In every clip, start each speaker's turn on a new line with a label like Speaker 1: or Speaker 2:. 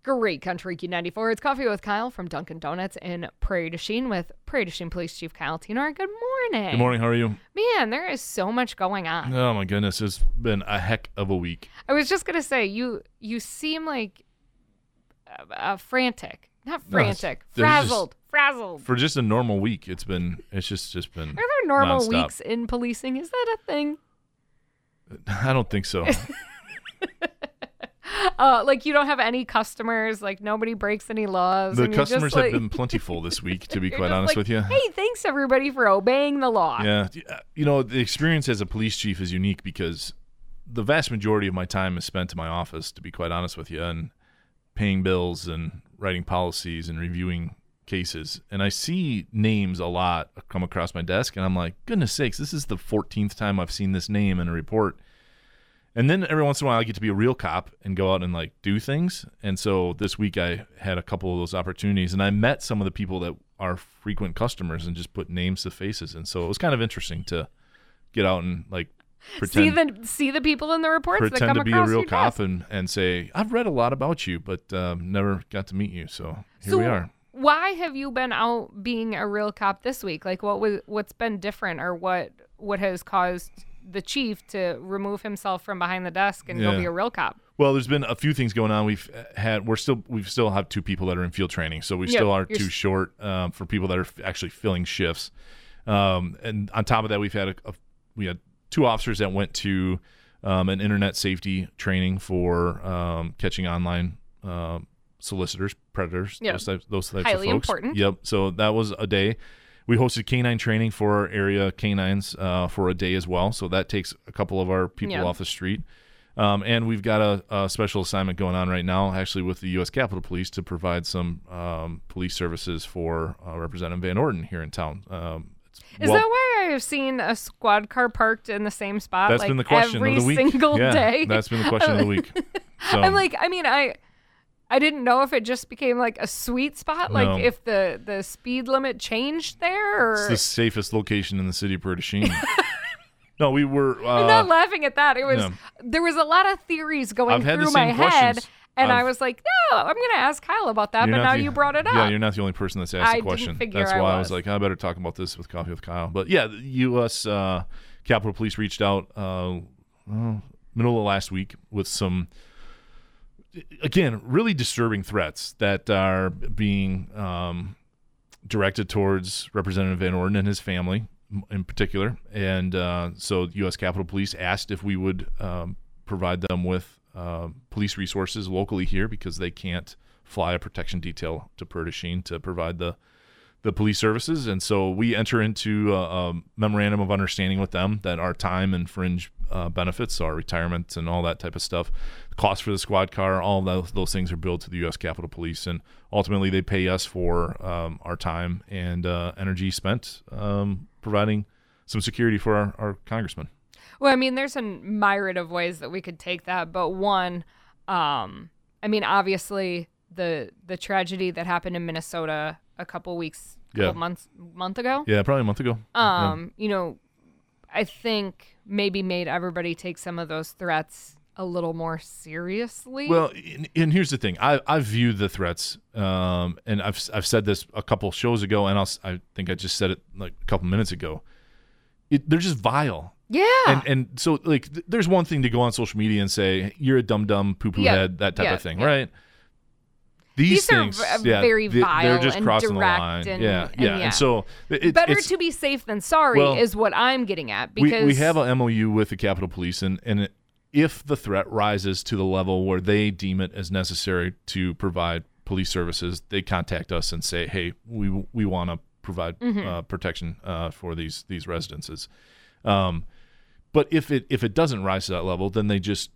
Speaker 1: Great Country Q94. It's Coffee with Kyle from Dunkin' Donuts in Prairie du Chien with Prairie du Chien Police Chief Kyle Tenor. Good morning.
Speaker 2: Good morning. How are you?
Speaker 1: Man, there is so much going on.
Speaker 2: Oh, my goodness. It's been a heck of a week.
Speaker 1: I was just going to say, you seem like frantic. Not frantic. Frazzled.
Speaker 2: For just a normal week, it's been
Speaker 1: Are there normal
Speaker 2: nonstop.
Speaker 1: weeks in policing? Is that a thing?
Speaker 2: I don't think so.
Speaker 1: Like you don't have any customers, like nobody breaks any laws.
Speaker 2: The
Speaker 1: and you're
Speaker 2: customers
Speaker 1: just
Speaker 2: have
Speaker 1: like,
Speaker 2: been plentiful this week, to be
Speaker 1: you're
Speaker 2: quite
Speaker 1: just
Speaker 2: honest
Speaker 1: like,
Speaker 2: with you.
Speaker 1: Hey, thanks everybody for obeying the law.
Speaker 2: Yeah. You know, the experience as a police chief is unique because the vast majority of my time is spent in my office, to be quite honest with you, and paying bills and writing policies and reviewing cases. And I see names a lot come across my desk, and I'm like, goodness sakes, this is the 14th time I've seen this name in a report. And then every once in a while I get to be a real cop and go out and like do things. And so this week I had a couple of those opportunities, and I met some of the people that are frequent customers and just put names to faces. And so it was kind of interesting to get out and like pretend
Speaker 1: See the people in the reports that
Speaker 2: pretend
Speaker 1: come
Speaker 2: to be a
Speaker 1: across
Speaker 2: real
Speaker 1: your
Speaker 2: cop
Speaker 1: desk.
Speaker 2: and say, I've read a lot about you, but never got to meet you. So here we are.
Speaker 1: Why have you been out being a real cop this week? Like what's been different, or what has caused the chief to remove himself from behind the desk and go be a real cop?
Speaker 2: Well, there's been a few things going on. We still have two people that are in field training, so we still are too short for people that are actually filling shifts. And on top of that, we had two officers that went to an internet safety training for catching online solicitors, predators, those types
Speaker 1: Highly
Speaker 2: of folks.
Speaker 1: important.
Speaker 2: Yep. So that was a day. We hosted canine training for our area canines for a day as well. So that takes a couple of our people off the street. And we've got a special assignment going on right now, actually with the U.S. Capitol Police, to provide some police services for Representative Van Orden here in town.
Speaker 1: Is that why I have seen a squad car parked in the same spot?
Speaker 2: That's
Speaker 1: like
Speaker 2: been the question
Speaker 1: every
Speaker 2: of the week.
Speaker 1: single day.
Speaker 2: That's been the question of the week. So,
Speaker 1: I'm like, I didn't know if it just became like a sweet spot, like
Speaker 2: No.
Speaker 1: if the speed limit changed there, or
Speaker 2: it's the safest location in the city of Prairie du Chien. No, we were.
Speaker 1: I'm not laughing at that. It was
Speaker 2: no.
Speaker 1: There was a lot of theories going
Speaker 2: I've had the
Speaker 1: through my
Speaker 2: same
Speaker 1: head,
Speaker 2: questions.
Speaker 1: and I was like, no, I'm going to ask Kyle about that. But now you brought it up.
Speaker 2: Yeah, you're not the only person that's asked
Speaker 1: I
Speaker 2: the
Speaker 1: didn't
Speaker 2: question.
Speaker 1: figure
Speaker 2: That's
Speaker 1: I
Speaker 2: why I
Speaker 1: was.
Speaker 2: was like, I better talk about this with Coffee with Kyle. But yeah, the U.S. Capitol Police reached out middle of last week with some, again, really disturbing threats that are being directed towards Representative Van Orden and his family in particular. And so U.S. Capitol Police asked if we would provide them with police resources locally here because they can't fly a protection detail to Prairie du Chien to provide the police services. And so we enter into a memorandum of understanding with them that our time and fringe benefits, our retirement and all that type of stuff, the cost for the squad car, all those things are billed to the U.S. Capitol Police. And ultimately they pay us for our time and energy spent providing some security for our congressman.
Speaker 1: Well, I mean, there's a myriad of ways that we could take that, but one, obviously the tragedy that happened in Minnesota a couple month ago.
Speaker 2: Yeah, probably a month ago.
Speaker 1: I think maybe made everybody take some of those threats a little more seriously.
Speaker 2: Well, and here's the thing. I view the threats, and I've said this a couple shows ago, and I think I just said it like a couple minutes ago. They're just vile.
Speaker 1: Yeah.
Speaker 2: And so like there's one thing to go on social media and say you're a dumb poo-poo head, that type of thing, right? These things
Speaker 1: are very vile.
Speaker 2: They're just
Speaker 1: and
Speaker 2: crossing
Speaker 1: direct
Speaker 2: the line.
Speaker 1: And,
Speaker 2: And so
Speaker 1: better
Speaker 2: it's,
Speaker 1: to be safe than sorry is what I'm getting at, because
Speaker 2: we have a MOU with the Capitol Police, and if the threat rises to the level where they deem it as necessary to provide police services, they contact us and say, hey, we want to provide protection for these residences. But if it doesn't rise to that level, then they just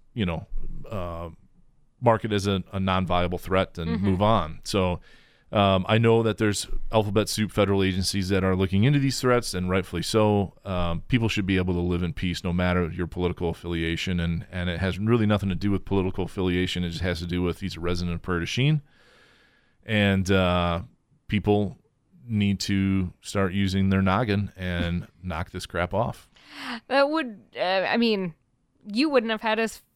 Speaker 2: mark it as a non-viable threat and move on. So I know that there's alphabet soup federal agencies that are looking into these threats, and rightfully so. People should be able to live in peace no matter your political affiliation, and it has really nothing to do with political affiliation. It just has to do with he's a resident of Prairie du Chien, and people need to start using their noggin and knock this crap off.
Speaker 1: That would, you wouldn't have had his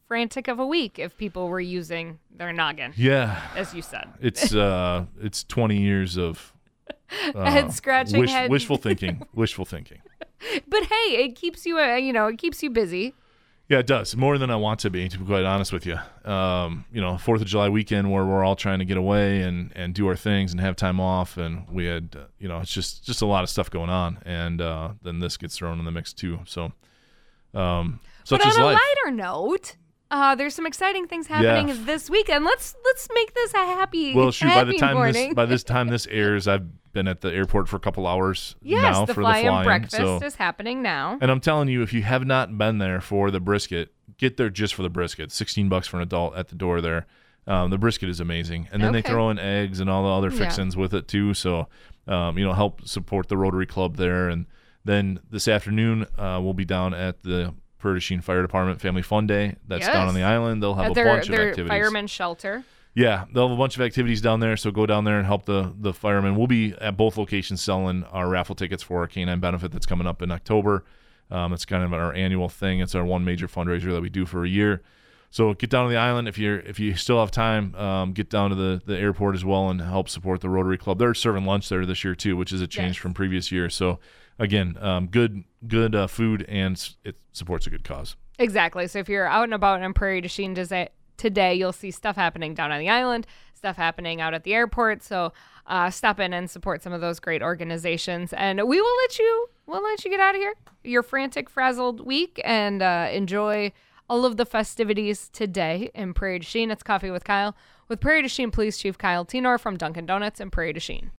Speaker 1: frantic of a week if people were using their noggin.
Speaker 2: Yeah.
Speaker 1: As you said.
Speaker 2: It's 20 years of
Speaker 1: head scratching,
Speaker 2: wishful thinking.
Speaker 1: But hey, it keeps you, it keeps you busy.
Speaker 2: Yeah, it does. More than I want to be quite honest with you. 4th of July weekend where we're all trying to get away and do our things and have time off. And we had, it's just a lot of stuff going on. And then this gets thrown in the mix too. So, such
Speaker 1: but
Speaker 2: is
Speaker 1: on a
Speaker 2: life.
Speaker 1: lighter note, there's some exciting things happening this weekend. Let's make this a happy morning.
Speaker 2: By this time this airs, I've been at the airport for a couple hours now
Speaker 1: the
Speaker 2: for
Speaker 1: fly-in
Speaker 2: the fly-in.
Speaker 1: breakfast is happening now.
Speaker 2: And I'm telling you, if you have not been there for the brisket, get there just for the brisket. $16 for an adult at the door there. The brisket is amazing. And then they throw in eggs and all the other fixins with it too. So, help support the Rotary Club there. And then this afternoon, we'll be down at the Prairie du Chien Fire Department Family Fun Day. That's down on the island. They'll have a bunch of activities.
Speaker 1: Firemen's shelter.
Speaker 2: Yeah, they'll have a bunch of activities down there, so go down there and help the firemen. We'll be at both locations selling our raffle tickets for our Canine benefit that's coming up in October. It's kind of our annual thing. It's our one major fundraiser that we do for a year. So get down to the island if you still have time. Get down to the airport as well and help support the Rotary Club. They're serving lunch there this year too, which is a change from previous years. So again, good food, and it supports a good cause.
Speaker 1: Exactly. So if you're out and about in Prairie du Chien today, you'll see stuff happening down on the island, stuff happening out at the airport. So stop in and support some of those great organizations. And we will let you get out of here, your frantic, frazzled week, and enjoy all of the festivities today in Prairie du Chien. It's Coffee with Kyle with Prairie du Chien Police Chief Kyle Tenor from Dunkin' Donuts in Prairie du Chien.